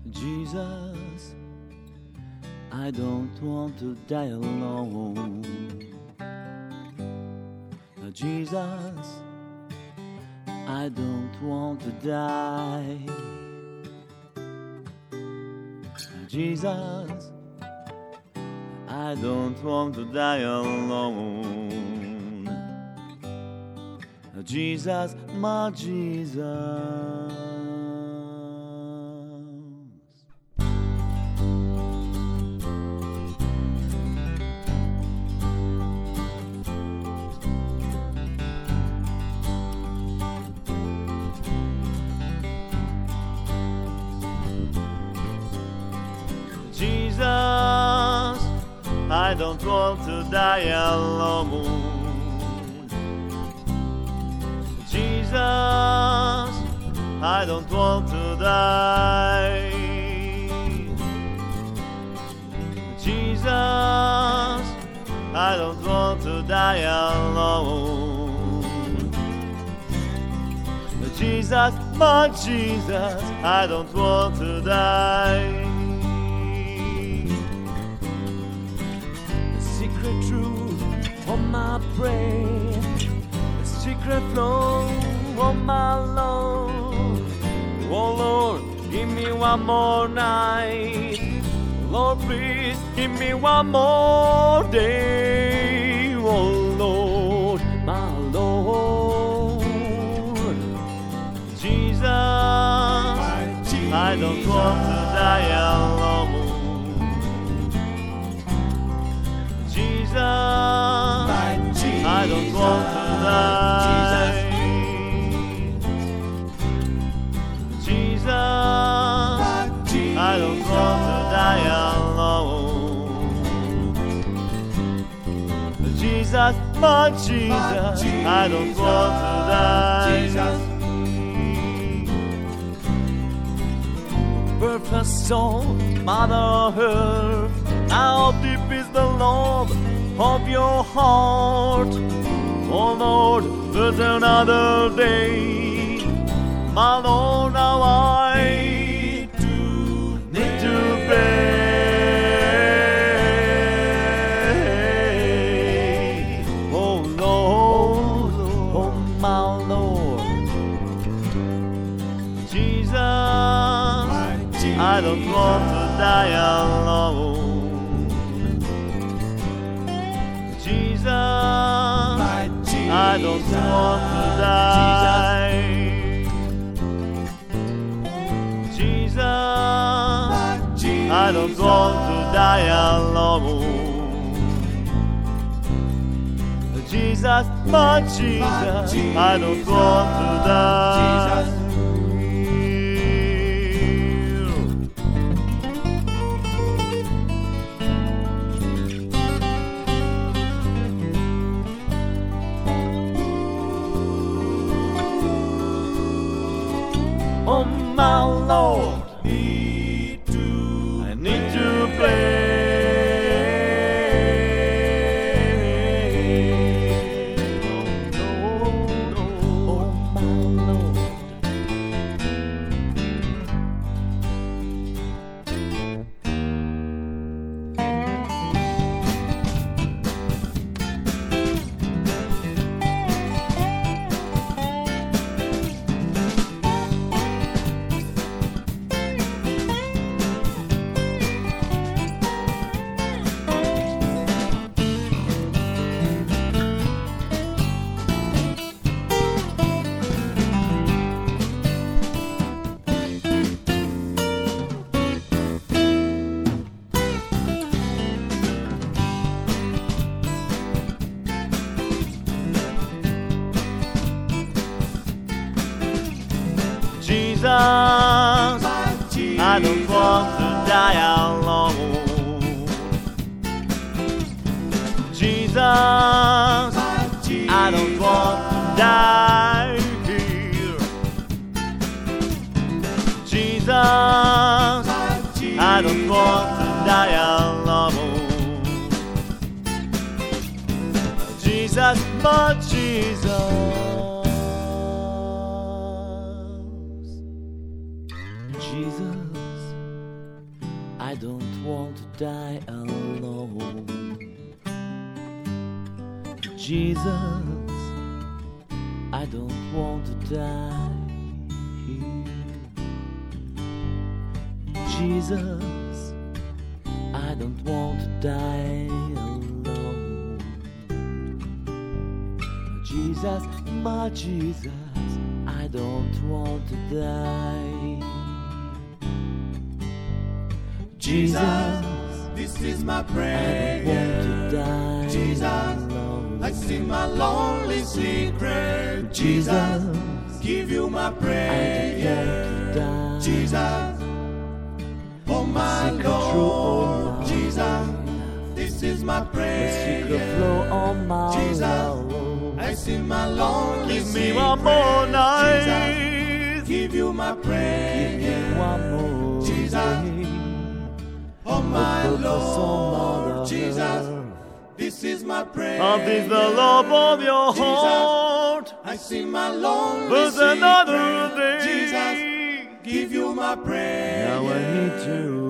Jesus, I don't want to die alone. Jesus, I don't want to die. Jesus, I don't want to die alone. Jesus, my Jesus. Jesus, I don't want to die alone. Jesus, I don't want to die. Jesus, I don't want to die alone. Jesus, my Jesus, I don't want to die. Truth on my prayer, the secret flow on my love. Oh Lord, give me one more night. Lord, please give me one more day. Oh Lord, my Lord, Jesus, I don't want to die alone. Jesus, I don't want to die. Jesus, I don't want to die alone. Jesus, my Jesus, I don't want to die. Perfect soul, Mother Earth, how deep is the love of your heart? Oh Lord, there's another day. My Lord, now I need to pray. Oh Lord, oh my Lord, Jesus, I don't want to die alone. Jesus, I don't want to die. Jesus, I don't want to die alone. Jesus, my Jesus, I don't want to die. Oh my Lord, I need to pray. Oh my Lord, Jesus, I don't want to die alone. Jesus, I don't want to die here. Jesus, I don't want to die alone. Jesus, my Jesus. Jesus, I don't want to die alone. Jesus, I don't want to die here. Jesus, I don't want to die alone. Jesus, my Jesus, I don't want to die. Jesus, this is my I prayer. don't want to die Jesus, alone. I sing my lonely secret. Jesus, give you my I don't prayer. want to die. Jesus, oh my Secret through all Lord. my Jesus, this is my The secret prayer. flow on my Jesus, love. I sing my lonely Give me secret. one more night. Jesus, give you my Give prayer. me one more Jesus, day. oh my Purpose on Lord. my Jesus, earth. this is my prayer. Of this the love of your Jesus, heart. I sing my lonely There's another secret. day. Jesus, give you my prayer. Now I need to